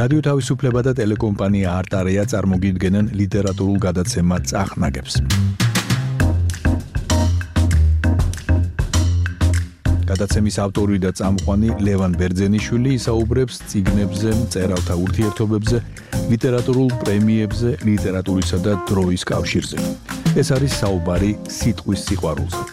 რადიო თავისუფლება და ტელეკომპანია არტარეა წარმოგიდგენენ ლიტერატურულ გადაცემა წახნაგებს. გადაცემის ავტორი და წამყვანი ლევან ბერძენიშვილი ისაუბრებს წიგნებზე, მწერალთა ურთიერთობებზე, ლიტერატურულ პრემიებზე, ლიტერატურისა და დროის კავშირზე. ეს არის საუბარი სიტყვის სიყვარულზე.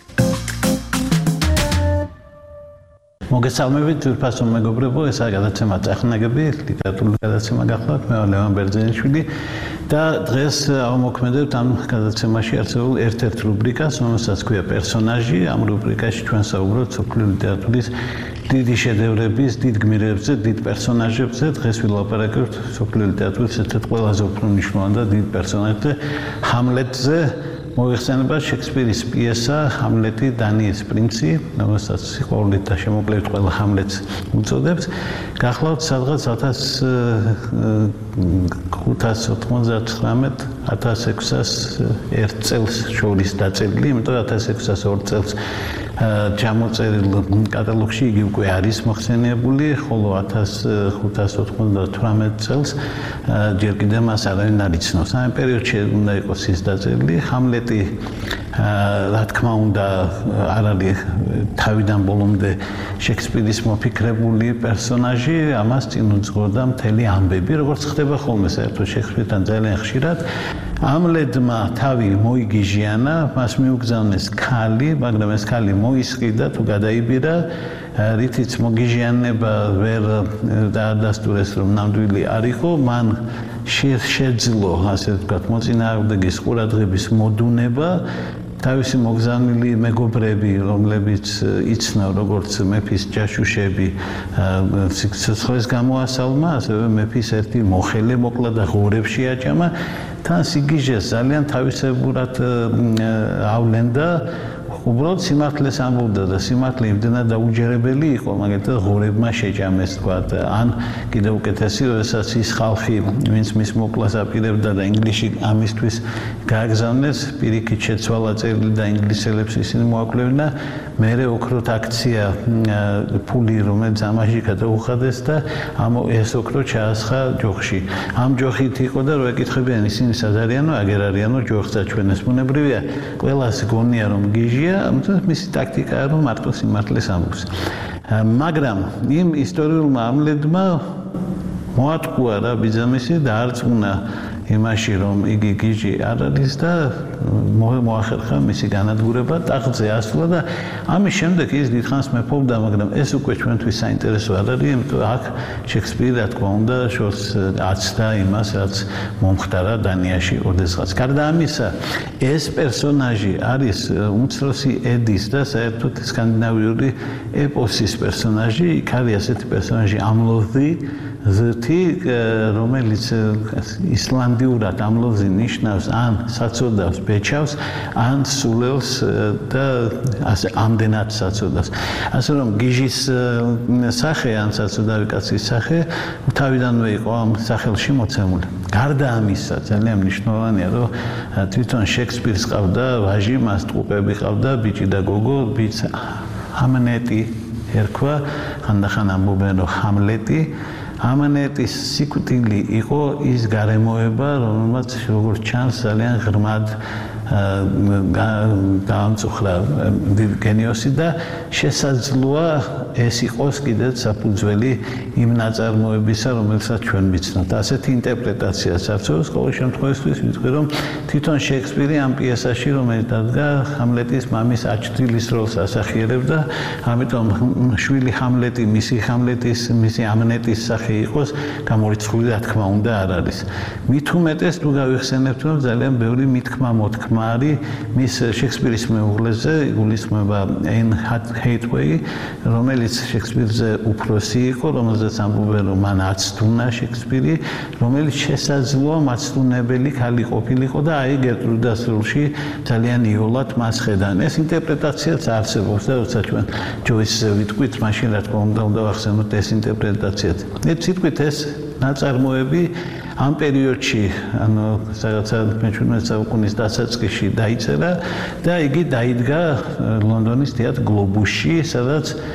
მოგესალმებით, ძვირფასო მეგობრებო, ეს არის გადაცემა წახნაგები, ლიტერატურული გადაცემა გახლავთ, მე ვარ ლევან ბერძენიშვილი და დღეს ავმოქმედებთ ამ გადაცემაში არსებულ ერთ-ერთ რუბრიკას, რომელსაც ქვია პერსონაჟი. ამ რუბრიკაში ჩვენ საუბრობთ სოფლიო ლიტერატურის დიდი შედევრების, დიდ გმირებზე, დიდ პერსონაჟებზე. დღეს ვილაპარაკებთ სოფლიო ლიტერატურის ერთ-ერთ ყველაზე უფრო მნიშვნელოვან და დიდ პერსონაჟზე, ჰამლეტზე. მოიხსენება შექსპირის პიესა ჰამლეტი დანიის პრინცი, რომელსაც სიყვარულით და შემოკლებით ყველა ჰამლეტს უწოდებს. გახლავთ სადღაც 1599-1601 წელს შორის დაწერილი, იმიტომ 1602 წელს ჩამოწერილ კატალოგში იგი უკვე არის მოხსენიებული, ხოლო 1598 წელს ჯერ კიდევ მას არავინ არ იცნობს. ამ პერიოდში უნდა იყოს ის დაწერილი. ჰამლეტი, რა თქმა უნდა, არ არის თავიდან ბოლომდე შექსპირის მოფიქრებული პერსონაჟი, ამას წინ უძღვოდა მთელი ამბები, როგორც ხდება ხოლმე საერთოდ შექსპირთან ძალიან ხშირად. ამლეტმა თავი მოიგიჟიანა, მას მიუგზავნეს ქალი, მაგრამ ეს ქალი მოისყიდა თუ გადაიბირა, რითიც მოგიჟიანება ვერ დაადასტურეს, რომ ნამდვილი არ იყო, მან შეძლო, ასე ვთქვათ, მოწინააღმდეგის ყურადღების მოდუნება. თავისი მოგზავნილი მეგობრები, რომლებიც იცნო როგორც მეფის ჯაშუშები, სიცოცხლეს გამოასალმა, ასევე მეფის ერთი მოხელე მოკლა და ღორებში აჭამა. თან სიგიჟეს ძალიან თავისებურად ავლენდა, უბრალოდ სიმართლეს ამბობდა და სიმართლე იმდენად დაუჯერებელი იყო, მაგალითად ღორებმა შეჭამეს, თქვათ, ან კიდევ უკეთესი, როდესაც ის ხალხი, ვინც მის მოკვლას აპირებდა და ინგლისში ამისთვის გააგზავნეს, პირიქით შეცვალა წერილი და ინგლისელებს ისინი მოაკვლევინა, მერე ოქროთ აქცია ფული, რომელიც ამაში გადაუხადეს და ეს ოქრო ჩაასხა ჯოხში. ამ ჯოხით იყო და რო ეკითხებიან ისინი სად არიანო, აგერ არიანო ჯოხსა ჩვენ ეს ბუნებრივია, ყველას გონია რომ გიჟია, ამიტომ მისი ტაქტიკაა რომ მარტო სიმართლეს ამბობს. მაგრამ იმ ისტორიულმა ამლეტმა მოატყუა რა ბიძამისი და არწმუნა იმაში რომ იგი გიჟი არ არის და მოახერხა მისი განადგურება, ტახტზე ასვლა და ამის შემდეგ ის დიდხანს მეფობდა, მაგრამ ეს უკვე ჩვენთვის საინტერესო არ არის, იმიტომ აქ შექსპირი რა თქმა უნდა შორს აცდა იმას, რაც მომხდარა დანიაში ოდესღაც. გარდა ამისა, ეს პერსონაჟი არის უმცროსი ედის და საერთოდ სკანდინავიური ეპოსის პერსონაჟი, იქ არის ასეთი პერსონაჟი ამლოთი, ზრთი, რომელიც ისლანდიურად ამლოთი ნიშნავს ან საწოდავს ბეჭავს, ან სულელს და ასე ამდენად საწოდავს. ასე რომ გიჟის სახე ან საწოდავი კაცის სახე თავიდანვე იყო ამ სახელში მოცემული. გარდა ამისა, ძალიან მნიშვნელოვანია, რომ თვითონ შექსპირს ყავდა ვაჟი, მას ტყუპები ყავდა, ბიჭი და გოგო, ბიჭს ჰამლეტი ერქვა, ხანდახან ამბობენ რომ ჰამლეტი. ამანეტის სიკვდილი იყო ის გარემოება, რომელმაც როგორც ჩანს ძალიან ღრმად გაამწუხრა გენიოსი და შესაძლოა ეს იყოს კიდეც საფუძველი იმ ნაწარმოებისა, რომელსაც ჩვენ ვიცნობთ. ასეთი ინტერპრეტაციაც არსებობს, ყოველ შემთხვევაში ვიტყვი, რომ თვითონ შექსპირი ამ პიესაში, რომელიც დადგა, ჰამლეტის მამის აჩრდილის როლს ასახიერებდა, ამიტომ შვილი ჰამლეტი, მისი ამნეტის სახე იყოს, გამორიცხული რა თქმა უნდა არ არის. მით უმეტეს თუ გავიხსენებთ, რომ ძალიან ბევრი მითქმა-მოთქმა არის მის შექსპირის მეუღლეზე, იგულისხმება ენ ჰეითვეი, რომელიც შექსპირზე უფროსი იყო, რომელზეც ამბობენ, რომ მან აცდუნა შექსპირი, რომელიც შესაძლოა მაცდუნებელი ქალი ყოფილიყო და აი გერტრუდას როლში ძალიან იოლად მას ხედან. ეს ინტერპრეტაციაც არსებობს და როცა ჩვენ ჯოისზე ვიტყვით, მაშინ რა თქმა უნდა ვახსენოთ ეს ინტერპრეტაციაც. სიტყვით ეს ნაწარმოები ამ პერიოდში, ანუ რაღაცა მე-17 საუკუნის დასაწყისში დაიწერა და იგი დაიდგა ლონდონის თეატრ გლობუსში, სადაც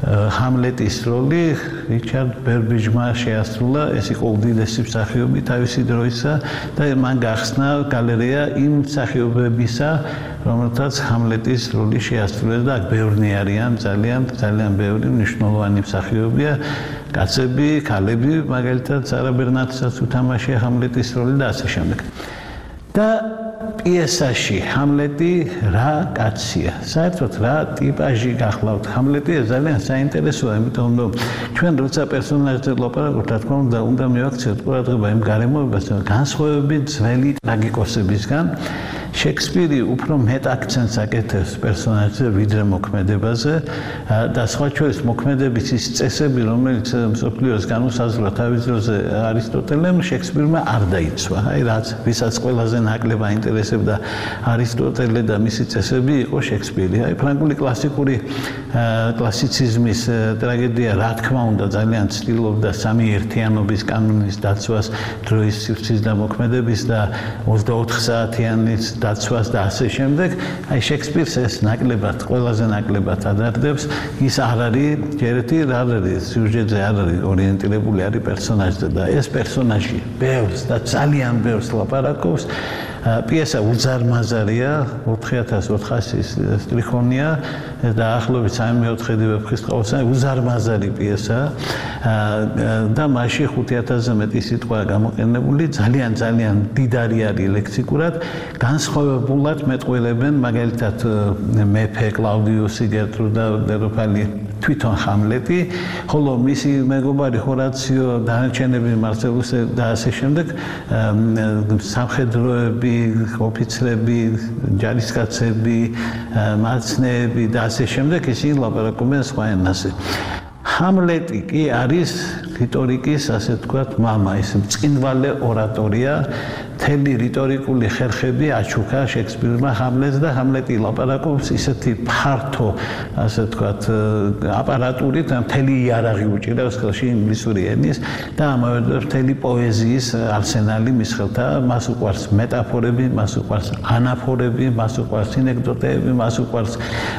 ჰამლეტის როლი რიჩარდ ბერბიჯმა შეასრულა, ეს იყო უდიდესი მსახიობი თავისი დროისა და მან გახსნა გალერეა იმ მსახიობებისა, რომელთაც ჰამლეტის როლი შეასრულეს და აქ ბევრნი არიან, ძალიან ბევრი მნიშვნელოვანი მსახიობია, კაცები, ქალები, მაგალითად სარა ბერნარდსაც უთამაშია ჰამლეტის როლი და ასე შემდეგ. და პიესაში ჰამლეტი რა კაცია? საერთოდ რა ტიპაჟი გახლავთ? ჰამლეტი ძალიან საინტერესოა, იმიტომ რომ ჩვენ როცა პერსონაჟზე ვლაპარაკობთ, რა თქმა უნდა მივაქციოთ ყურადღება იმ გარემოებას, განსხვავებით ძველი ტრაგიკოსებისგან. შექსპირი უფრო მეტ აქცენტს აკეთებს პერსონაჟზე ვიდრე მოქმედებაზე და სხვა შორის მოქმედების ის წესები, რომელიც მსოფლიოს განუსაზღვრა თავის დროზე არისტოტელემ, შექსპირმა არ დაიცვა. აი რაც ვისაც ყველაზე ნაკლებ აინტერესებდა არისტოტელე და მისი წესები იყო შექსპირი. აი ფრანგული კლასიკური კლასიციზმის ტრაგედია რა თქმა უნდა ძალიან ცდილობდა სამი ერთიანობის კანონის დაცვას, დროის სივრცის და მოქმედების და 24 საათიანის დაცვას და ასე შემდეგ. აი შექსპირს ეს ნაკლებად, ყველაზე ნაკლებად ადარდებს. ის არ არის ჯერეთი არ არის სიუჟეტზე არ არის ორიენტირებული არის პერსონაჟზე და ეს პერსონაჟი ბევრს და ძალიან ბევრს ლაპარაკობს. პიესა უზარმაზარია, 4400 სტრიქონია და დაახლოებით 3/4 ვეფხისტყაოსანი, უზარმაზარი პიესა და მასში 5000-ზე მეტი სიტყვაა გამოყენებული, ძალიან დიდარი არის ლექსიკურად, განსხვავებულად მეტყველებენ მაგალითად მეფე კლაუდიუსი, გერტრუდა დეროფალი, თვითონ ჰამლეტი, ხოლო მისი მეგობარი ჰორაციო, დანარჩენები მარცელუსი და ასე შემდეგ, სამხედროები, ოფიცრები, ჯარისკაცები, მაცნეები და ასე შემდეგ, ისინი ლაპარაკობენ სხვა ენაზე. ჰამლეტი კი არის რიტორიკის, ასე ვთქვათ, მამა, ის მწყინვალე ორატორია, მთელი რიტორიკული ხერხები აჩუქა შექსპირმა ჰამლეტს და ჰამლეტი ლაპარაკობს ისეთი ფართო, ასე ვთქვათ, აპარატურით, მთელი იარაღი უჭირავს ხელში ინგლისური ენის და ამავე დროს მთელი პოეზიის არსენალი მის ხელთა, მას უყვარს მეტაფორები, მას უყვარს ანაფორები, მას უყვარს სინეკდოტეები, მას უყვარს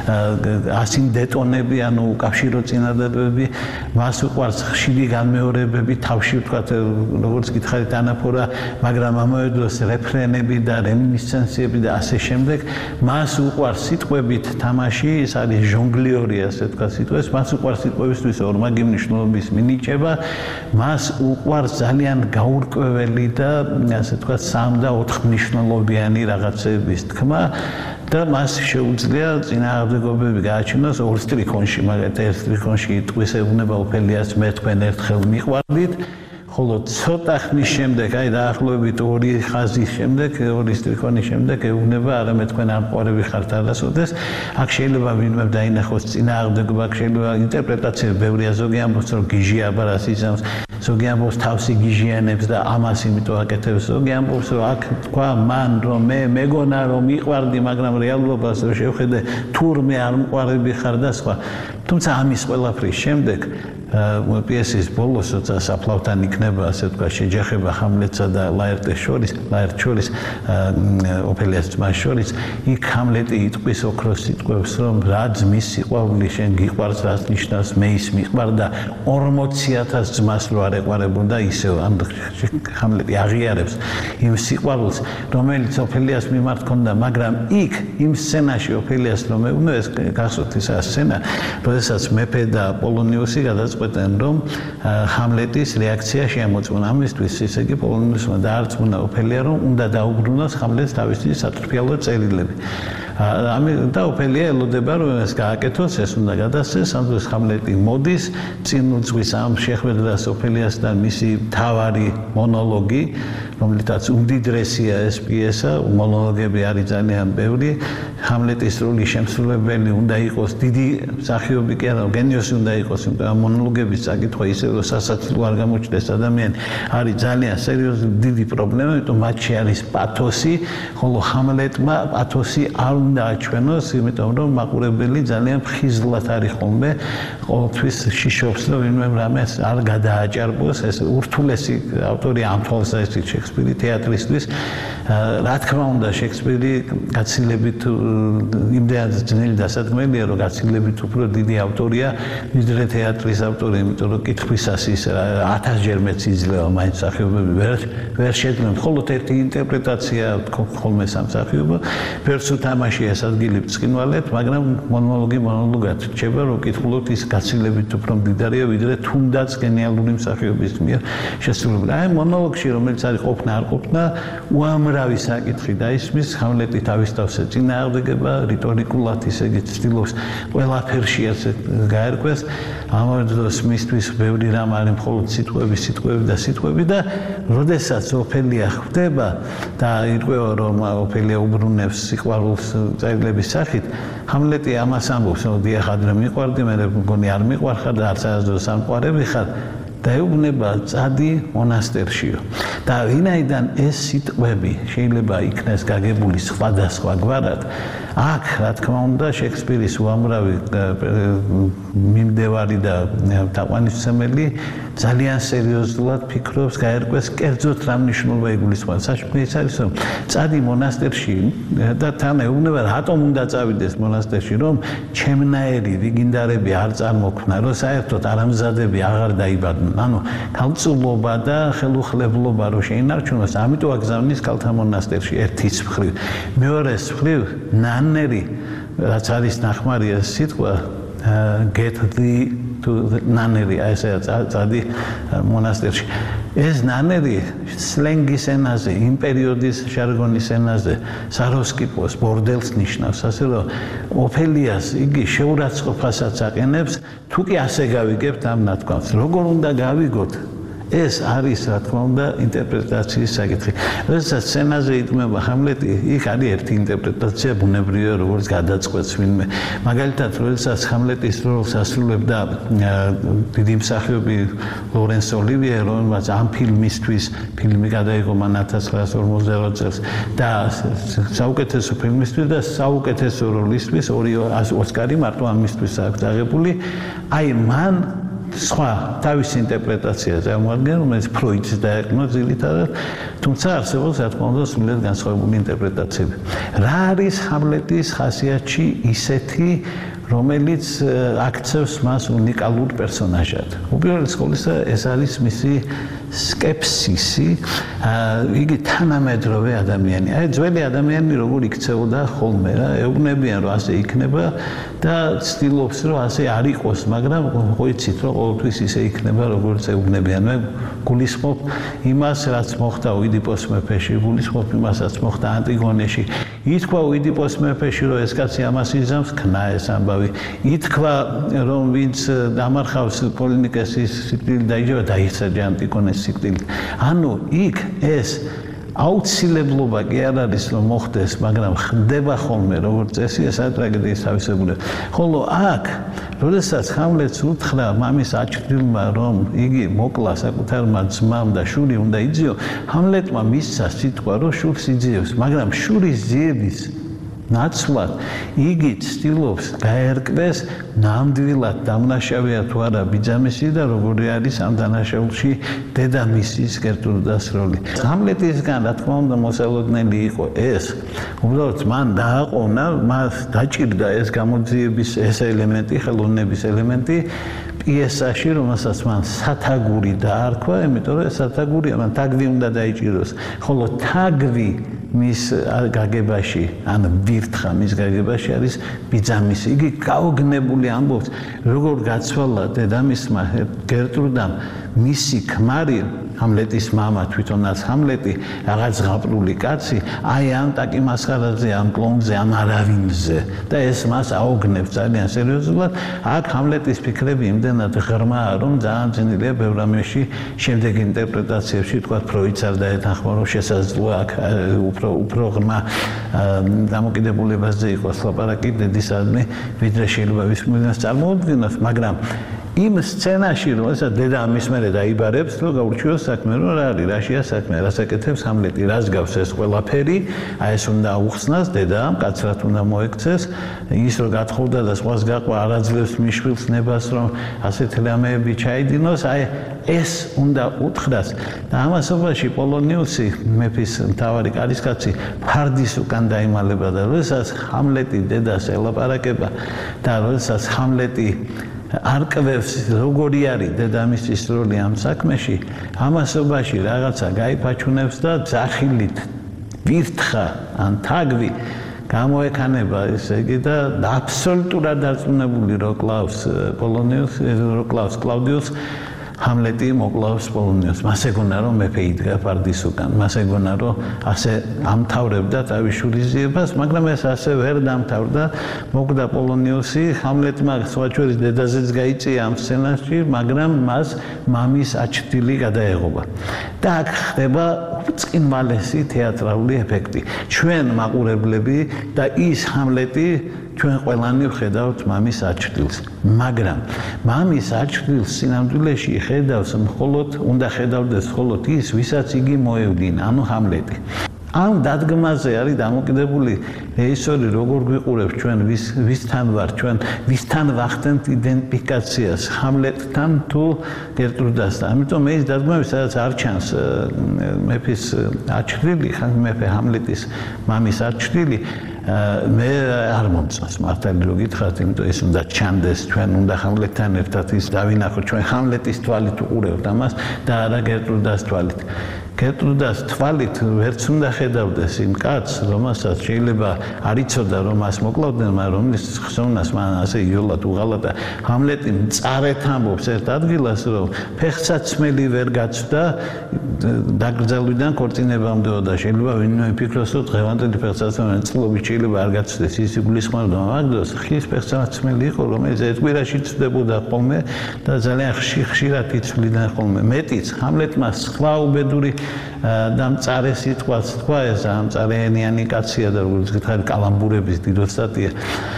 ასინდეტონები, ანუ უკავშირო წინადადებები, მას უყვარს ხშირი განმეორებები, თავში ვთქვათ, როგორც გითხარით ანაფორა, მაგრამ ამავე დროს რეფრენები და რემინისცენციები და ასე შემდეგ. მას უყვარს სიტყვებით თამაში, ის არის ჟონგლიორი, ასე ვთქვათ, სიტყვებს, მას უყვარს სიტყვებისთვის ორმაგი მნიშვნელობის მინიჭება, მას უყვარს ძალიან გაურკვეველი და ასე ვთქვათ, 3 და 4 მნიშვნელობიანი რაღაცების თქმა. და მას შეუძლია წინააღმდეგობები გააჩინოს ორ სტრიქონში, მაგალითად ერთ სტრიქონში იტყვის ეუბნება ოფელიას მე თქვენ ერთხელ მიყვარდით, ხოლო ცოტა ხნის შემდეგ, აი დაახლოებით 2 ხაზის შემდეგ, 2 სტრიქონის შემდეგ ეუბნება არა მე თქვენ არ მყარები ხართ არასოდეს. აქ შეიძლება ვინმე დაინახოს წინააღმდეგობა, აქ შეიძლება ინტერპრეტაციები ბევრია, ზოგი ამბობს რომ გიჟი აბარას იზამს, ზოგი ამბობს თავსი გიჟიანებს და ამას იმიტომ აკეთებს, ზოგი ამბობს რომ აქ თქვა მან რომ მე მეგონა რომ მიყვარდი, მაგრამ რეალობას რომ შევხედე თურმე არ მყარები ხარ და სხვა. თუმცა ამის ყველაფრის შემდეგ პიესის ბოლოს, როცა საფლავთან იქნება, ასე ვთქვათ, შეჯახება ჰამლეტსა და ლაერტს შორის, ოფელიას ძმას შორის, იქ ჰამლეტი იტყვის ოქროს სიტყვებს, რომ რა ძმის სიყვარული შენ გიყვარს, რაც ნიშნავს მე ის მიყვარდა 40,000 ძმას რო არ ეყვარებოდა ისევ, ან ჰამლეტი აღიარებს იმ სიყვარულს, რომელიც ოფელიას მიმართ ჰქონდა, მაგრამ იქ იმ სცენაში ოფელიას რომ მეუბნება, ეს გახსოვთ ის სცენა, როდესაც მეფე და პოლონიუსი გადაწყვეტენ, რომ ჰამლეტის რეაქცია შემოწმონ. ამისთვის ისე კი პოლონიუსმა დაარწმუნა ოფელია, რომ უნდა დაუბრუნოს ჰამლეტს თავისი სატრფიალო წერილები. და ოფელია ელოდება, რომ ეს გააკეთოს, ეს უნდა გადასცეს, ამ დროს ჰამლეტი მოდის, წინ უძღვის ამ შეხვედრას ოფელიასთან მისი თავარი მონოლოგი, რომლითაც უმდიდრესია ეს პიესა, მონოლოგები არის ძალიან ბევრი. ჰამლეტის როლის შემსრულებელი უნდა იყოს დიდი მსახიობი კი არა, გენიოსი უნდა იყოს, იმიტომ რომ მონოლოგების წაკითხვა ისე რომ სასაცილო არ გამოჩნდეს ადამიანი, არის ძალიან სერიოზული დიდი პრობლემა, იმიტომ მათში არის პათოსი, ხოლო ჰამლეტმა პათოსი არ უნდა აჩვენოს, იმიტომ რომ მაყურებელი ძალიან ფხიზლად არის ხოლმე, ყოველთვის შიშობს, რომ ვინმე რამეს არ გადააჭარბოს, ეს ურთულესი ავტორი ამ თვალსაზრისით შექსპირი თეატრისთვის. რა თქმა უნდა, შექსპირი გაცილებით იმდენად ძნელი დასადგმელია, რომ გაცილებით უფრო დიდი ავტორია, ვიდრე თეატრის ავტორი, იმიტომ რომ კითხვისას ის 1000-ჯერ მეც იძლევა მაინც მსახიობები ვერ შეძლებთ. მხოლოდ ერთი ინტერპრეტაცია ხოლმე სამსახიობო, ვერც უთამაშია ეს ადგილი ბრწყინვალეთ, მაგრამ მონოლოგად რჩება, რომ კითხულობთ ის გაცილებით უფრო მდიდარია, ვიდრე თუნდაც გენიალური მსახიობის მიერ შესრულებული. აი მონოლოგში, რომელიც არის ყოფნა არ ყოფნა, უამრავი საკითხი დაისმის, ჰამლეტი თავის თავს ეწინააღმდეგება, რიტორიკულად ისე იგი ცდილობს ყველაფერში ასე გაერკვეს. ამავე დროს მისთვის ბევრი რამ არის მხოლოდ სიტყვები და როდესაც ოფელია ხვდება და ირკვევა რომ ოფელია უბრუნებს სიყვარულს წერილების სახით, ჰამლეტი ამას ამბობს, რომ დიახ ადრე მიყვარდი, მე მგონი არ მიყვარხარ და არც არასდროს სამყარები ხარ. და ეუბნება წადი მონასტერშიო. და ვინაიდან ეს სიტყვები შეიძლება იქნეს გაგებული სხვადასხვა გვარად, აქ რა თქმა უნდა შექსპირის უამრავი მიმდევარი და თაყვანისმცემელი ძალიან სერიოზულად ფიქრობს გაერკვეს კერძოდ რა მნიშვნელობა იგულისხმება. საჭირო ის არის რომ წადი მონასტერში და თან ეუბნება რატომ უნდა წავიდეს მონასტერში, რომ ჩემნაირი რიგინდარები არ წარმოქმნა, რომ საერთოდ არამზადები აღარ დაიბადნენ. ანუ ქალწულობა და ხელუხლებლობა რო შეინარჩუნოს, ამიტომ აგზავნის ქალთა მონასტერში ერთის მხრივ. მეორეს მხრივ ნანერი, რაც არის ნახმარი ეს სიტყვა, get thee to ნანერი, ესე წადი მონასტერში. ეს ნანერი სლენგის ენაზე, იმ პერიოდის ჟარგონის ენაზე, საროსკიპოს, ბორდელს ნიშნავს, ასე რომ ოფელიას იგი შეურაცხყოფასაც აყენებს, თუ კი ასე გავიგებთ ამ ნათქვამს. როგორ უნდა გავიგოთ? ეს არის, რა თქმა უნდა, ინტერპრეტაციის საკითხი. როდესაც სცენაზე იდგმება ჰამლეტი, იქ არის ერთი ინტერპრეტაცია, ბუნებრივია, როგორც გადაწყვეტს ვინმე. მაგალითად, როდესაც ჰამლეტის როლს ასრულებდა დიდი მსახიობი ლორენს ოლივიე, რომელმაც ამ ფილმისთვის ფილმი გადაიღო მან 1952 წელს და საუკეთესო ფილმისთვის და საუკეთესო როლისთვის ორი ოსკარი მარტო ამისთვის აქვს აღებული. აი მან სხვა თავის ინტერპრეტაცია წარმოადგენს, რომელიც ფროიდს დაეკმო ძირითადად, თუმცა არსებობს რა თქმა უნდა სრულიად განსხვავებული ინტერპრეტაციები. რა არის ჰამლეტის ხასიათში ისეთი, რომელიც აქცევს მას უნიკალურ პერსონაჟად? უპირველეს ყოვლისა ეს არის მისი სკეპსისი, იგი თანამედროვე ადამიანი. აი ძველი ადამიანი როგორ იქცეოდა ხოლმე რა, ეუბნებიან რომ ასე იქნება და ცდილობს რომ ასე არ იყოს, მაგრამ ხოიცით რომ ყოველთვის ისე იქნება როგორც ეუბნებიან. მე გულისხმობ იმას, რაც მოხდა ოიდიპოს მეფეში, გულისხმობ იმასაც მოხდა ანტიგონეში. ითქვა ოიდიპოს მეფეში რომ ეს კაცი ამას იზამს, ქნა ეს ამბავი. ითქვა რომ ვინც დამარხავს პოლინიკეს ის სიკვდილი დაიჯერა, დაიხსნა ანტიგონეს სიკვდილი. ანუ იქ ეს აუცილებლობა კი არ არის რომ მოხდეს, მაგრამ ხდება ხოლმე როგორც წესი, ეს არის ტრაგედიის თავისებურება. ხოლო აქ, როდესაც ჰამლეტს უთხრა მამის აჩრდილმა, რომ იგი მოკლა საკუთარმა ძმამ და შური უნდა იძიო, ჰამლეტმა მისცა სიტყვა, რომ შურს იძიებს, მაგრამ შურის ძიების ნაცვლად იგი ცდილობს გაერკვეს ნამდვილად დამნაშავეა თუ არა ბიძამისი და როგორი არის ამ დანაშაულში დედამისის გერტრუდას როლი. ჰამლეტისგან რა თქმა უნდა მოსალოდნელი იყო ეს. უბრალოდ მან დააყოვნა, მას დაჭირდა ეს გამოძიების ეს ელემენტი, ხელოვნების ელემენტი პიესაში, რომელსაც მან სათაგური დაარქვა, იმიტომ რომ ეს სათაგურია, მან თაგვი უნდა დაიჭიროს. ხოლო თაგვი მის გაგებაში, ან ვირთხა მის გაგებაში არის ბიძამისი. იგი გაოგნებული ამბობს, როგორ გაცვალა დედამისმა გერტრუდამ მისი ქმარი, ჰამლეტის მამა, თვითონაც ჰამლეტი, რაღაც ღაპრული კაცი, აი ამ ტაკიმასხარაზე, ამ კლონზე, ამ არავინზე და ეს მას აოგნებს ძალიან სერიოზულად. აქ ჰამლეტის ფიქრები იმდენად ღრმაა, რომ ძალიან ძნელია ბევრ რამეში შემდეგ ინტერპრეტაციებში, თქვა ფროიდს არ დაეთანხმა, რომ შესაძლოა აქ უფრო ღრმა დამოკიდებულებაზე იყოს ლაპარაკი დედისადმი, ვიდრე შეიძლება ვის მოვლენას წარმოუდგინოს, მაგრამ იმ სცენაში, როდესაც დედა ამის მერე დაიბარებს, რომ გაურჩიოს საქმე, რომ რა არის, რაშია საქმე, რას აკეთებს ჰამლეტი, რას გავს ეს ყველაფერი, აი ეს უნდა აუხსნას დედამ, კაცრად უნდა მოექცეს, ის რომ გათხოვდა და სხვას გაყვა, არ აძლევს მიშვილს ნებას, რომ ასეთი რამეები ჩაიდინოს, აი ეს უნდა უთხრას და ამასობაში პოლონიუსი მეფის მთავარი კარისკაცი ფარდის უკან დაიმალება და როდესაც ჰამლეტი დედას ელაპარაკება და როდესაც ჰამლეტი არკვევს როგორი არის დედამისის როლი ამ საქმეში, ამასობაში რაღაცა გაიფაჩუნებს და ძახილით ვირთხა ან თაგვი გამოექანება ესე იგი და აბსოლუტურად დარწმუნებული რო კლავს პოლონიუსი, რო კლავს კლაუდიუსს ჰამლეტი მოკლავს პოლონიუსს. მას ეგონა რომ მეფე იდგა ფარდის უკან, მას ეგონა რომ ასე ამთავრებდა თავის შურიზიებას, მაგრამ ეს ასე ვერ დამთავრდა. მოკვდა პოლონიუსი, ჰამლეტმა სხვაჩვერის დედაზეც გაიწია ამ სცენაში, მაგრამ მას მამის აჩრდილი გადაეღობა. და აქ ხდება ბრწყინვალესი თეატრალური ეფექტი. ჩვენ მაყურებლები და ის ჰამლეტი ჩვენ ყველანი ვხედავთ მამის აჩრდილს, მაგრამ მამის აჩრდილს სინამდვილეში ხედავს მხოლოდ, უნდა ხედავდეს მხოლოდ ის, ვისაც იგი მოევლინა, ანუ ჰამლეტი. ამ დადგმაზე არის დამოკიდებული რეჟისორი, როგორ გვიყურებს ჩვენ ვისთან ვარ, ჩვენ ვისთან ვახდენთ იდენტიფიკაციას, ჰამლეტთან თუ გერტრუდასთან. ამიტომ ეს დადგმები, სადაც არ ჩანს მეფის აჩრდილი, მეფე ჰამლეტის მამის აჩრდილი, მე არ მომწონს მართალი რო გითხრათ, იმიტომ ეს უნდა ჩანდეს, ჩვენ უნდა ჰამლეტთან ერთად ის დავინახოთ, ჩვენ ჰამლეტის თვალით უყურებთ ამას და არა გერტრუდას თვალით. გერტრუდას თვალით ვერც უნდა ხედავდეს იმ კაცს, რომელსაც შეიძლება არ იცოდა რომ მას მოკლავდნენ, მაგრამ რომლის ხსოვნას მან ასე იოლად უღალა და ჰამლეტი მწარეთ ამბობს ერთ ადგილას, რომ ფეხსაცმელი ვერ გაცვდა დაკრძალვიდან ქორწინებამდეო და შეიძლება ვინმე იფიქროს, რომ დღევანდელი ფეხსაცმელი წლობით შეიძლება არ გაცვდეს, ის იგულისხმებდა მაგ დროს ხის ფეხსაცმელი იყო, რომელიც ერთ კვირაში ცვდებოდა ხოლმე და ძალიან ხშირად იცვლიდა ხოლმე. მეტიც ჰამლეტმა სხვა უბედური და მწარე სიტყვას თქვა, ეს მწარეენიანი კაცია და როგორც გითხარი კალამბურების დიდო სტატია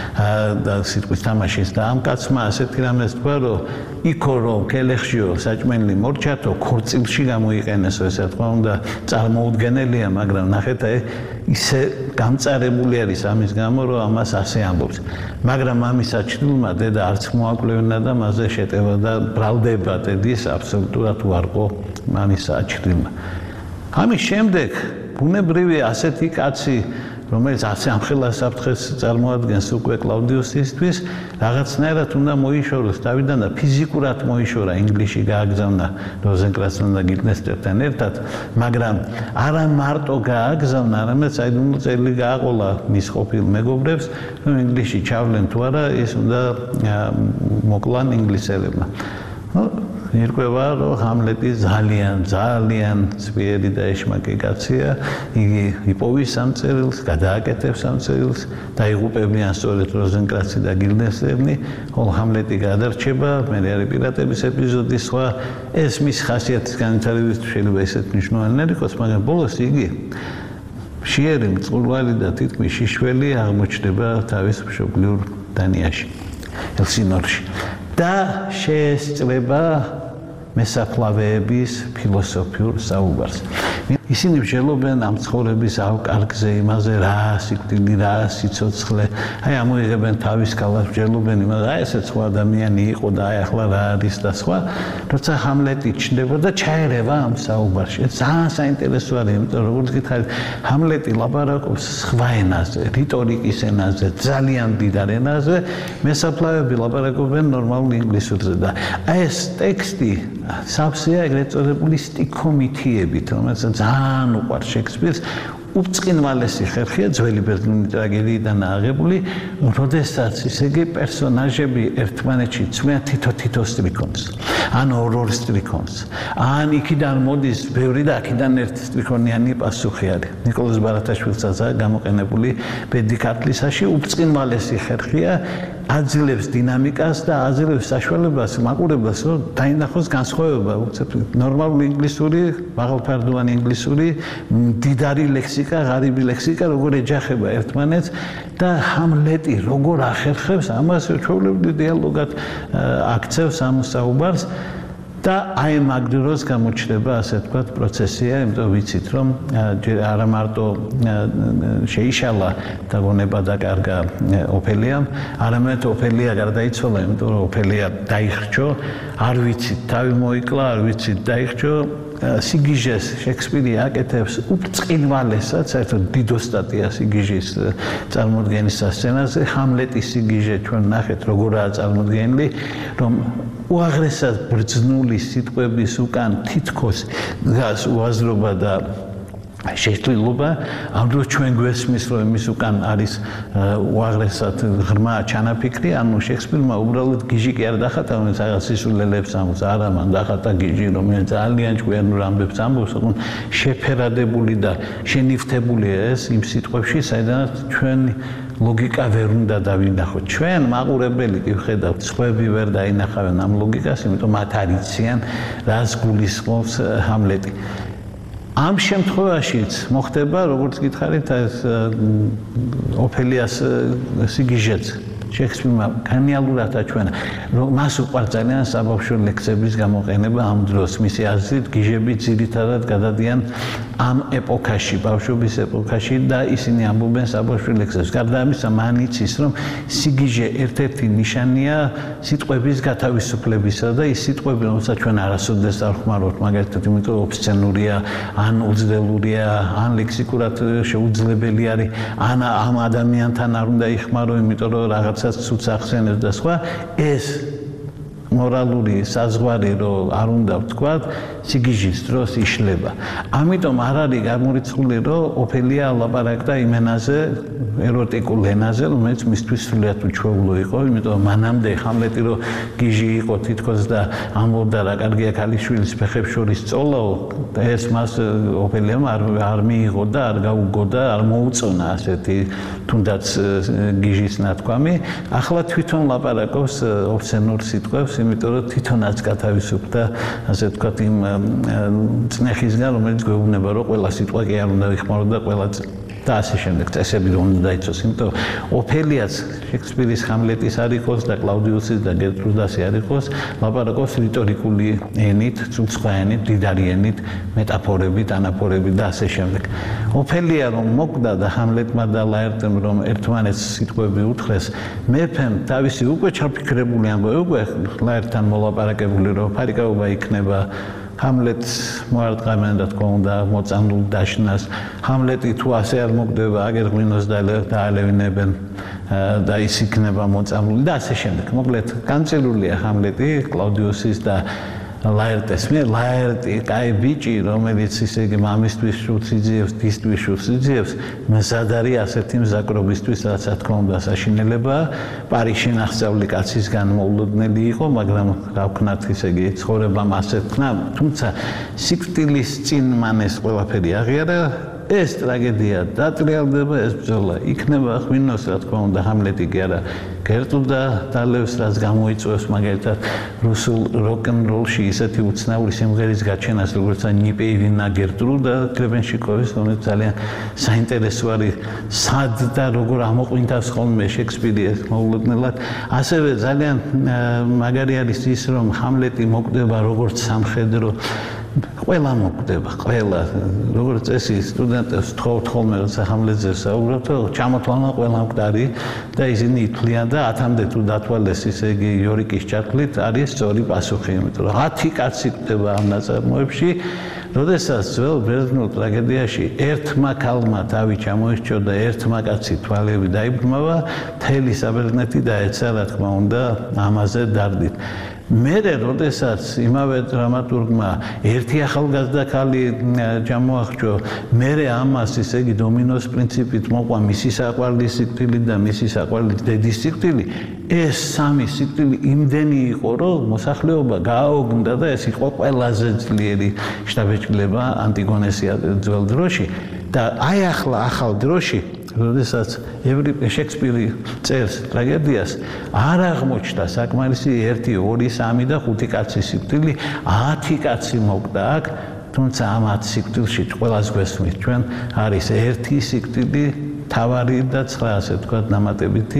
და სიტყვის თამაშის და ამ კაცმა ასეთი რამეს თქვა, რომ იქო რომ კელეხშიო საჭმელი მორჩათო ქორწილში გამოიყენესო, ესე თქვა უნდა წარმოუდგენელია, მაგრამ ნახეთ აი ისე გამწარებული არის ამის გამო, რომ ამას ასე ამბობს. მაგრამ ამის აჩრდილმა დედა არც მოაკვლევინა და მასზე შეტევა და ბრალდება დედის აბსოლუტურად უარყო მამის აჩრდილმა. ამის შემდეგ ბუნებრივია ასეთი კაცი, რომელიც ასე ამხელა საფრთხეს წარმოადგენს უკვე კლაუდიუსისთვის, რაღაცნაირად უნდა მოიშოროს თავიდან და ფიზიკურად მოიშორა, ინგლისში გააგზავნა როზენკრანცთან და გილდნესტერთან ერთად, მაგრამ არა მარტო გააგზავნა, არამედ საიდუმლო წელი გააყოლა მის ყოფილ მეგობრებს, რომ ინგლისში ჩავლენ თუ არა, ის უნდა მოკლან ინგლისელებმა. ირკვევა, რომ ჰამლეტი ძალიან ძლიერი და ეშმაკი კაცია, იგი იპოვის ამ წერილს, გადააკეთებს ამ წერილს, დაიღუპებიან სწორედ როზენკრანცი და გილდნესტერი, ხოლო ჰამლეტი გადარჩება, მე არის პირატების ეპიზოდი სხვა, ეს მის ხასიათის განვითარებისთვის შეიძლება ესეთ მნიშვნელოვანი არ იყოს, მაგრამ ბოლოს იგი მშიერი, მწყურვალი და თითქმის შიშველი აღმოჩნდება თავის მშობლიურ დანიაში, ელსინორში. და შეესწრება მესაფლავეების ფილოსოფიურ საუბარს. ისინი მსჯელობენ ამ ცხოვრების ავკარგზე, იმაზე რა სიკვდილი, რა სიცოცხლე, აი ამოიღებენ თავის კალას, მსჯელობენ იმაზე, აი ესე სხვა ადამიანი იყო და აი ახლა რა არის და სხვა, როცა ჰამლეტი ჩნდება და ჩაერევა ამ საუბარში. ძალიან საინტერესო არის, იმიტომ რომ როგორც გითხარით, ჰამლეტი ლაპარაკობს სხვა ენაზე, რიტორიკის ენაზე, ძალიან მდიდარ ენაზე, მესაფლავეები ლაპარაკობენ ნორმალურ ინგლისურზე და აი ეს ტექსტი სავსეა ეგრეთ წოდებული სტიქომითიებით, რომელსაც ძალიან უყვარს შექსპირს, უბწყინვალესი ხერხია ძველი ბერძნული ტრაგედიიდან აღებული, როდესაც ისე იგი პერსონაჟები ერთმანეთში ცვლიან თითო სტრიქონს, ან ორ სტრიქონს, ან იქიდან მოდის ბევრი და აქედან ერთი სტრიქონიანი პასუხი არის. ნიკოლოზ ბარათაშვილსაც გამოყენებული ბედი ქართლისაში უბწყინვალესი ხერხია, აძლევს დინამიკას და აძლევს საშუალებას მაყურებლას რომ დაინახოს განსხვავება ნორმალური ინგლისური, მაღალფარდოვანი ინგლისური, მდიდარი ლექსიკა, ღარიბი ლექსიკა როგორ ეჯახება ერთმანეთს და ჰამლეტი როგორ ახერხებს ამას ჩვეულებრივ დიალოგად აქცევს ამ საუბარს და აი მაგ დროს გამოჩნდება ასე ვთქვათ პროცესია, იმიტომ ვიცით რომ არა მარტო შეიშალა და გონება დაკარგა ოფელიამ, არამედ ოფელია გარდაიცვალა, იმიტომ რომ ოფელია დაიხრჩო, არ ვიცით თავი მოიკლა, არ ვიცით დაიხრჩო სიგიჟეს შექსპირი აკეთებს უბრწყინვალესად, საერთოდ დიდო სტატია სიგიჟის წარმოდგენის სასცენაზე, ჰამლეტის სიგიჟე ჩვენ ნახეთ როგორაა წარმოდგენილი, რომ უაღრესად ბრძნული სიტყვების უკან თითქოს დგას უაზრობა და შეშლილობა, ამ დროს ჩვენ გვესმის რომ იმის უკან არის უაღრესად ღრმა ჩანაფიქრი, ანუ შექსპირმა უბრალოდ გიჟი კი არ დახატა, რომელიც რაღაც სისულელებს ამბობს, არა მან დახატა გიჟი, რომელიც ძალიან ჭკვიანურ ამბებს ამბობს, თქო შეფერადებული და შენიფთებულია ეს იმ სიტყვებში, საიდანაც ჩვენი ლოგიკა ვერ უნდა დავინახოთ. ჩვენ მაყურებელი კი ვხედავთ, სხვები ვერ დაინახავენ ამ ლოგიკას, იმიტომ მათ არ იციან, რას გულისხმობს ჰამლეტი. ამ შემთხვევაშიც მოხდება, როგორც გითხარით, ეს ოფელიას სიგიჟეც შექსპირმა განიალურად აჩვენა, რომ მას უყვარს ძალიან საბავშვო ლექსების გამოყენება ამ დროს. მისი აზრით, გიჟები ძირითადად გადადიან ამ ეპოქაში, ბავშვობის ეპოქაში და ისინი ამბობენ საბავშვო ლექსებს. გარდა ამისა, მან იცის, რომ სიგიჟე ერთ-ერთი ნიშანია სიტყვების გათავისუფლებისა და ის სიტყვები, რომელსაც ჩვენ არასოდეს არ ხმარობთ, მაგალითად, იმიტომ რომ ოფსცენურია, ან უძლელურია, ან ლექსიკურად შეუძლებელი არის, ან ამ ადამიანთან არ უნდა იხმარო, იმიტომ რომ რაღაცას ცუც ახსენებს და სხვა, ეს მორალური საზღვარი რომ არ უნდა ვთქვათ, სიგიჟის დროს იშლება. ამიტომ არ არის გამორიცხული, რომ ოფელია ლაპარაკდა იმ ენაზე, ეროტიკულ ენაზე, რომელიც მისთვის სრულიად უჩვეულო იყო, იმიტომ მანამდე ჰამლეტი რომ გიჟი იყო თითქოს და ამბობდა რა კარგია ქალიშვილის ფეხებს შორის წოლაო, და ეს მას ოფელიამ არ მიიღო და არ გაუგო და არ მოუწონა ასეთი თუნდაც გიჟის ნათქვამი. ახლა თვითონ ლაპარაკობს ოფსცენურ სიტყვებს, იმიტომ რომ თვითონაც გათავისუფლდა, ასე ვთქვათ, იმ წნეხისგან, რომელიც გვეუბნება, რომ ყველა სიტყვა კი არ უნდა იხმარო და ყველა და ასე შემდეგ წესები რომ უნდა დაიცოს, იმიტომ ოფელიაც შექსპირის ჰამლეტის არ იყოს და კლაუდიუსის და გერტრუდასი არ იყოს, ლაპარაკობს რიტორიკული ენით, ცუცხვა ენით, მდიდარი ენით, მეტაფორებით, ანაფორებით და ასე შემდეგ. ოფელია რომ მოკვდა და ჰამლეტმა და ლაერტემ რომ ერთმანეთს სიტყვები უთხრეს, მეფემ თავისი უკვე ჩაფიქრებული ამბავი, უკვე ლაერტთან მოლაპარაკებული რომ ფარიკაობა იქნება, ჰამლეტს მოარტყამენ და თქო უნდა მოწამლულ დაშნას. ჰამლეტი თუ ასე არ მოგდება, აგერ ღვინოს დაალევინებენ და ის იქნება მოწამლული და ასე შემდეგ. მოკლედ, განწილულია ჰამლეტი კლაუდიუსის და ლაერტეს მიერ. ლაერტი, კაი ბიჭი, რომელიც ისე იგი მამისთვის შულს იძიებს, დისთვის შულს იძიებს, მზად არის ასეთი მზაკრობისთვის, რაც თქო უნდა საშინელებაა. პარიზში ნახსწავლი კაცისგან მოულოდნელი იყო, მაგრამ რა ვქნათ, ისე იგი ცხოვრებამ ასე ვქნა, თუმცა სიკვდილის წინ მან ეს ყველაფერი აღიარა. ეს ტრაგედია დატრიალდება, ეს ბრძოლა იქნება ღვინოს, რა თქმა უნდა, ჰამლეტი კი არა გერტრუდა დალევს, რაც გამოიწვევს მაგალითად რუსულ როკ-ენ-როლში ისეთი უცნაური სიმღერის გაჩენას, როგორიცაა ნიპეივინა გერტრუდა გრებენშიკოვის, რომელიც ძალიან საინტერესო არის, სად და როგორ ამოყვინთავს ხოლმე შექსპირი ეს მოულოდნელად. ასევე ძალიან მაგარი არის ის, რომ ჰამლეტი მოკვდება როგორც სამხედრო, ყველა მოკვდება, ყველა, როგორც წესი სტუდენტებს თხოვთ ხოლმე, როცა ჰამლეტზე საუბრობთ, ჩამოთვალნა ყველა მკვდარი და ისინი ითვლიან და 10-მდე თუ დათვალეს, ისე იგი იორიკის ჩათვლით, არის სწორი პასუხი, იმიტომ რომ 10 კაცი კვდება ამ ნაწარმოებში, როდესაც ძველ ბერძნულ ტრაგედიაში ერთმა ქალმა თავი ჩამოისჭო და ერთმა კაცი თვალები დაიბრმავა, მთელი საბერძნეთი დაეცა, რა თქმა უნდა, ამაზე დარდით. მერე, როდესაც იმავე დრამატურგმა ერთი ახალგაზრდა ქალი ჩამოახჭო, მერე ამას ისე იგი დომინოს პრინციპით მოყვა მისი საყვარლის სიკვდილი და მისი საყვარლის დედის სიკვდილი, ეს სამი სიკვდილი იმდენი იყო, რომ მოსახლეობა გააოგნდა და ეს იყო ყველაზე ძლიერი შთაბეჭდილება ანტიგონეს ძველ დროში და აი ახლა ახალ დროში როდესაც შექსპირი წერს ტრაგედიას, არ აღმოჩნდა საკმარისი 1, 2, 3 და 5 კაცის სიკვდილი, 10 კაცი მოკდა აქ, თუმცა ამ 10 სიკვდილში ყველას გვესმის ჩვენ არის ერთი სიკვდილი, თავარი და 9 ასე თქვა დამატებითი.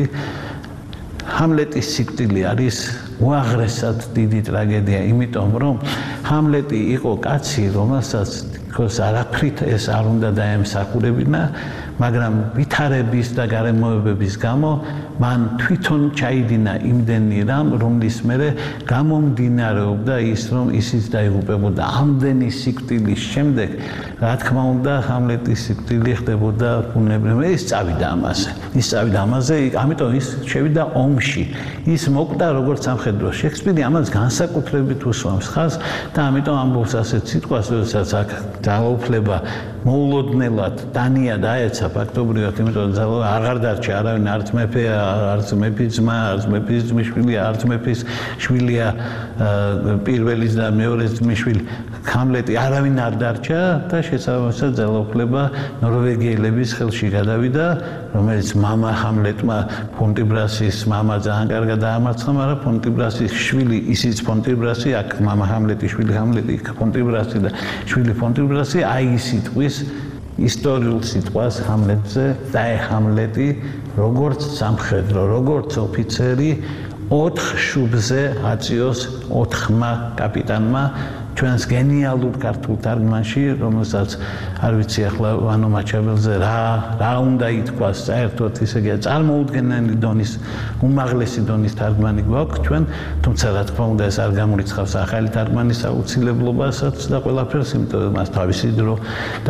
ჰამლეტის სიკვდილი არის უაღრესად დიდი ტრაგედია, იმიტომ რომ ჰამლეტი იყო კაცი, რომელსაც არაფრით ეს არ უნდა დაემსახურებინა, მაგრამ ვითარების და გარემოებების გამო მან თვითონ ჩაიდინა იმდენი რამ, რომლის მერე გამომდინარეობდა ის, რომ ისიც დაიღუპებოდა. ამდენი სიკვდილის შემდეგ, რა თქმა უნდა, ჰამლეტის სიკვდილი ხდებოდა ბუნებრივად. ის წავიდა ამაზე, ამიტომ ის შევიდა ომში. ის მოკდა როგორც სამხედრო. შექსპირი ამას განსაკუთრებით უსვამს ხაზს და ამიტომ ამბობს ასეთ სიტყვას, როდესაც აქ ძალაუფლება მოულოდნელად დანია დაეცა ფაქტობრივად, იმიტომ რომ აღარ დარჩა არავინ, არც მეფეა, არც მეფის ძმა, არც მეფის ძმის შვილია, არც მეფის შვილია, პირველის და მეორეს ძმის შვილი. ჰამლეტი არავინ არ დარჩა და შესაბამისად ძალაუფლება ნორვეგიელების ხელში გადავიდა, რომელიც მამა ჰამლეტმა ფონტიბრასის მამა ძალიან კარგად დაამარცხა, მაგრამ ფონტიბრასის შვილი, ისიც ფონტიბრასი, აქ მამა ჰამლეტის შვილი ჰამლეტი, ფონტიბრასი და შვილი ფონტიბრასი, აი ის სიტყვის ისტორიულ სიტყვას ჰამლეტზე და ჰამლეტი როგორც სამხედრო, როგორც ოფიცერი 4 შუბზე აწიოს 4-მა კაპიტანმა ჩვენს გენიალურ ქართულ თარგმანში, რომელსაც არ ვიცი ახლა ვანო მაჩაბელზე რა უნდა ითქვას, საერთოდ ისე წარმოუდგენელი დონის, უმაღლესი დონის თარგმანი გვაქვს ჩვენ, თუმცა რა თქმა უნდა ეს არ გამორიცხავს ახალი თარგმანის აუცილებლობასაც და ყველაფერს, იმიტომ რომ მას თავისი დრო და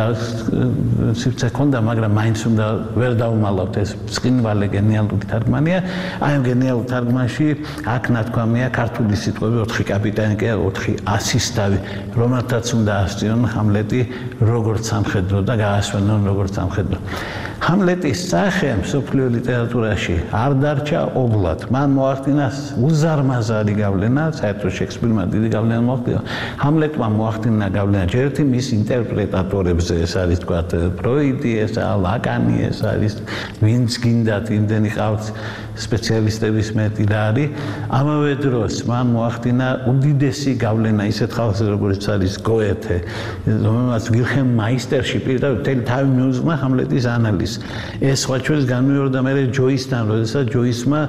სივრცე ჰქონდა, მაგრამ მაინც უნდა ვერ დავუმალავთ, ეს ბრწყინვალე გენიალური თარგმანია. აი ამ გენიალურ თარგმანში აქ ნათქვამია ქართული სიტყვები 4 კაპიტანი კი 4 ასისტავი, რომელთაც უნდა ასწიონ ჰამლეტი როგორც სამხედრო და გაასვენონ როგორც სამხედრო. ჰამლეტის სახე მსოფლიო ლიტერატურაში არ დარჩა ობლად. მან მოახდინა უზარმაზარი გავლენა, საერთოდ შექსპირმა დიდი გავლენა მოახდინა. ჰამლეტმა მოახდინა გავლენა ჯერეთი მის ინტერპრეტატორებზე, ეს არის თქვა ფროიდი, ეს ლაკანი, ეს არის ვინც გინდათ იმდენი ყავს სპეციალისტების მეტი და არის. ამავე დროს მან მოახდინა უდიდესი გავლენა ისეთ ხალხზე, როგორც არის გოეთე, რომელმაც ვილჰელმ მაისტერში პირდაპირ მთელი თავი მიუძღვნა ჰამლეტის ანალიზს. ეს სხვა ჩვენს განმეორდა მე ჯოისთან, როდესაც ჯოისმა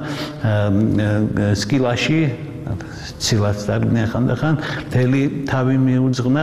სკილაში ცილაც დაგნია ხანდახან მთელი თავი მიუძღვნა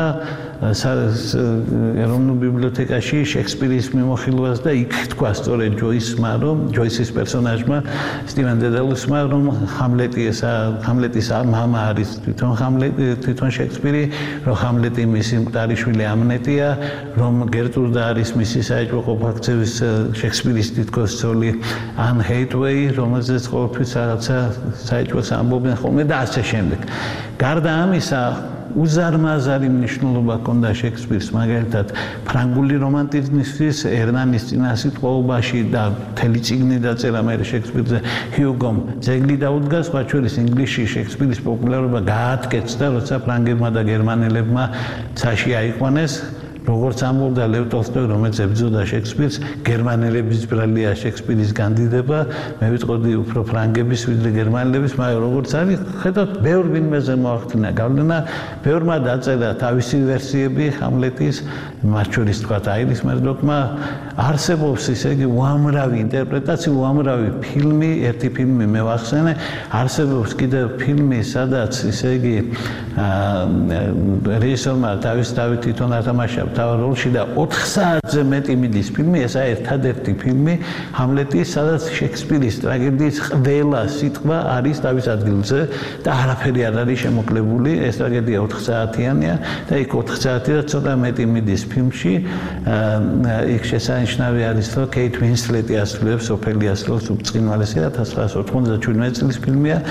ეროვნულ ბიბლიოთეკაში შექსპირის მიმოხილვას და იქ თქვა სწორედ ჯოისმა, რომ ჯოისის პერსონაჟმა სტივენ დედალუსმა, რომ ჰამლეტის მამა არის თვითონ შექსპირი, რომ ჰამლეტი მისი მკვდარი შვილი ამნეტია, რომ გერტრუდა არის მისი საეჭვო ყოფაქცევის შექსპირის თითქოს ცოლი ან ჰეითვეი, რომელზეც ყოველთვის რაღაცა საეჭვოს ამბობენ ხოლმე და ასე შემდეგ. გარდა ამისა, უზარმაზარი მნიშვნელობა ჰქონდა შექსპირს, მაგალითად, ფრანგული რომანტიზმისთვის ერნანის წინასიტყვაობაში და მთელი წიგნი დაწერა მე შექსპირზე ჰიუგომ ძეგლი დაუდგა, სხვა შორის ინგლისში შექსპირის პოპულარობა გაატკეცდა, როცა ფრანგებმა და გერმანელებმა ცაში აიყვანეს. როგორც ამბობდა ლევ ტოლსტოი, რომელიც ებრძოდა შექსპირს, გერმანელების ბრალია შექსპირის განდიდება, მე ვიტყოდი უფრო ფრანგების ვიდრე გერმანელების, მაგრამ როგორც არის, ხედავთ, ბევრ ვინმეზე მოახდინა გავლენა, ბევრმა დაწერა თავისი ვერსიები ჰამლეტის, მათ შორის თქვა აირის მერდოკმა, არსებობს ისე იგი უამრავი ინტერპრეტაცია, უამრავი ფილმი, ერთი ფილმი მე ვახსენე, არსებობს კიდევ ფილმი, სადაც ისე იგი რეჟისორმა თავი თვითონ ათამაშა თავარ როლში და 4 საათზე მეტი მიდის ფილმი, ესა ერთადერთი ფილმი ჰამლეტის, სადაც შექსპირის ტრაგედიის ყველა სიტყვა არის თავის ადგილზე და არაფერი არ არის შემოკლებული. ეს ტრაგედია 4 საათიანია და იქ 4 საათი და ცოტა მეტი მიდის ფილმში. იქ შესანიშნავი არის, რომ კეით ვინსლეტი ასრულებს ოფელიას როლს, უბრწყინვალესი 1997 წლის ფილმია.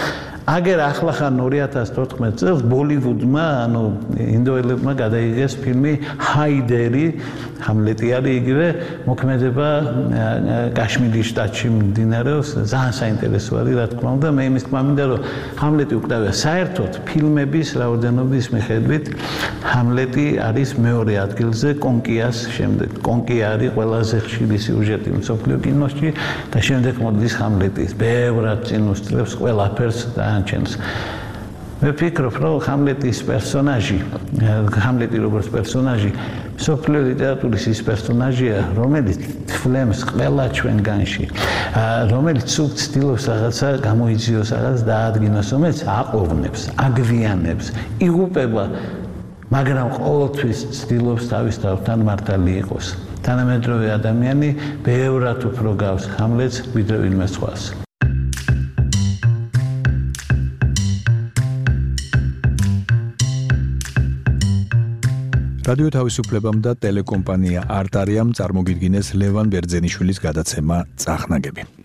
აგერ ახლახან 2014 წელს ბოლივუდმა, ანუ ინდოელებმა გადაიღეს ფილმი ჰაიდერი, ჰამლეტი არის იგივე მოქმედება კაშმირის შტატში მიმდინარეობს, ძალიან საინტერესო არის, რა თქმა უნდა, მე იმის თქმა მინდა, რომ ჰამლეტი უკრავია საერთოდ ფილმების რაოდენობის მიხედვით, ჰამლეტი არის მეორე ადგილზე კონკიას შემდეგ. კონკია არის ყველაზე ხშირი სიუჟეტი მსოფლიო კინოში და შემდეგ მოდის ჰამლეტი. ბევრად წინ უსწრებს ყველაფერს დაანჩენს. მე ვფიქრობ, რომ ჰამლეტის პერსონაჟი, ჰამლეტი როგორც პერსონაჟი, მსოფლიო ლიტერატურის ის პერსონაჟია, რომელიც თვლემს ყველა ჩვენგანში, რომელიც სულ ცდილობს რაღაცა გამოიძიოს, რაღაც დაადგინოს, რომელიც აყოვნებს, აგვიანებს, იღუპება, მაგრამ ყოველთვის ცდილობს თავის თავთან მართალი იყოს. თანამედროვე ადამიანი ბევრად უფრო გავს ჰამლეტს ვიდრე ვინმე სხვას. რადიო თავისუფლებამ და ტელეკომპანია არტარიამ წარმოგიდგინეს ლევან ბერძენიშვილის გადაცემა წახნაგები.